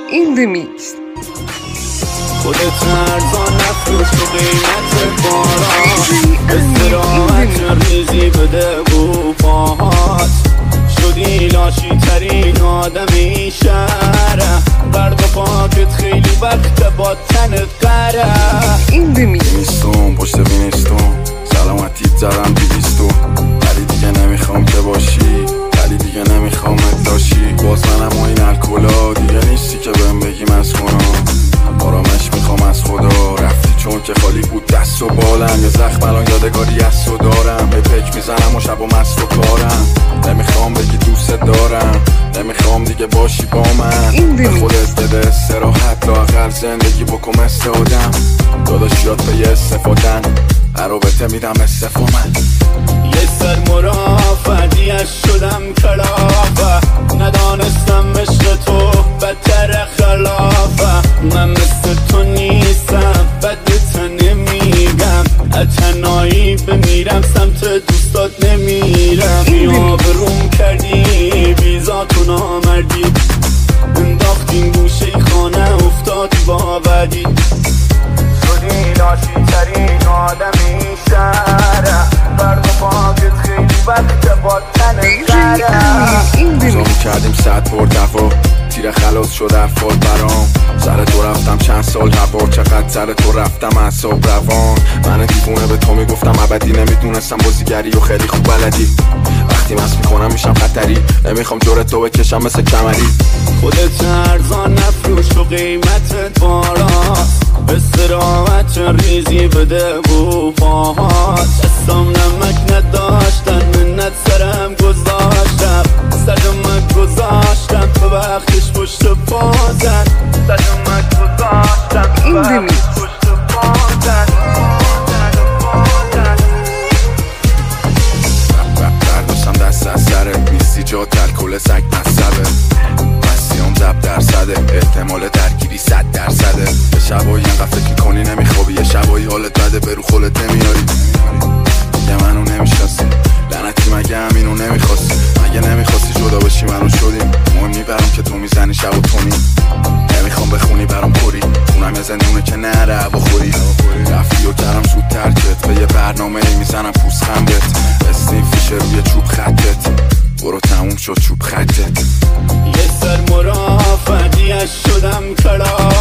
in the mix. خودت ارزان نفروش تو قیمت باران، استراحت ریزی بده بو پاهات. شدی لاشی ترین آدمی شهره، برد و پاکت خیلی وقت با تنت قره. بینیستون پشت بینیستون سلامتیت زدم 200، ولی دیگه نمیخوام که باشی، ولی دیگه نمیخوام اتلاشی. باز منم و این الکولا دیگه نیستی که بهم بگی مسخونم. آرامش میخوام از خدا، رفتی چون که خالی بود دست و بالم. یه زخم الان یادگاری از تو دارم، به پک میزنم و شب و مست و کارم. نمیخوام بگی دوست دارم، نمیخوام دیگه باشی با من. به خودت بده استراحت، لااقل زندگی بکن مثل آدم. داداشیات به یه استفادن، عرابطه میدم استفا من. یه سر مرافعیش شدم کلافه، ندانستم عشق تو بدتر خلافه. من مثل تو نیستم بدت نمیگم، اتنایی بمیرم سمت دوستات نمیرم. یا بروم کردی بیزاتو نامردی، انداختین گوشه خانه افتادی با بدی. شدی لاشی ترین آدمی شهره، برد و پاکت خیلی وقت با تنت قره. زامو کردیم 100 بار دفا، تیر خلاص شد ارفال برام. سر تو رفتم چند سال هوا، چقدر سر تو رفتم اعصاب روان. من دیوونه به تو میگفتم ابدی، نمیدونستم بازیگری و خیلی خوب بلدی. وقتی مست میکنم میشم خطری، نمیخوام جورت تو بکشم مثل کمری. خودت ارزان نفروش تو قیمتت بالاست، استراحت ریزی بده بو پاهات. دستام نمک نداشتن منت سرم گذاشتم، صدمک گذاشتم تو وقتش پشت پازن. صدمک گذاشتم تو وقتش پشت پازن. برداشتم دست از سرت، نیستی جا الکل سگ مصبه. بسیام زب درصده، احتمال درگیری 100%. یه شبایی اینقدر فکر میکنی نمیخوابی، یه شبایی حالت بده برو خولت نمیاری. یه منو نمیشناسی لعنتی، مگه همینو نمیخواستی؟ مگه نمیخواستی جدا بشی منو شدیم؟ مهم برام که تو میزنی شب و تونی، نمیخوام بخونی برام خوری. خونم یه زندونه که نره بخوری. رفتی و کردم زود ترکت، به یه برنامه میزنم پوست خمبت. استیم فیشه روی چوب خطت، برو تموم شد چوب خطت. یه سر مرافعیش شدم کلا